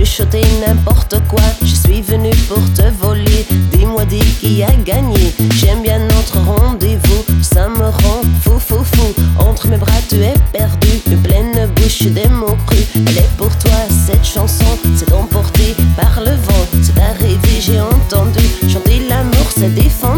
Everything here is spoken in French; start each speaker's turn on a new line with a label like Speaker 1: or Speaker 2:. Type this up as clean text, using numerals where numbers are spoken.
Speaker 1: chuchoter n'importe quoi. Je suis venu pour te voler. Dis-moi, dis qui a gagné. J'aime bien notre rendez-vous. Ça me rend fou, fou, fou. Entre mes bras tu es perdu. Une pleine bouche des mots crus. Elle est pour toi cette chanson. C'est emporté par le vent. C'est arrivé, j'ai entendu chanter l'amour, c'est défendu.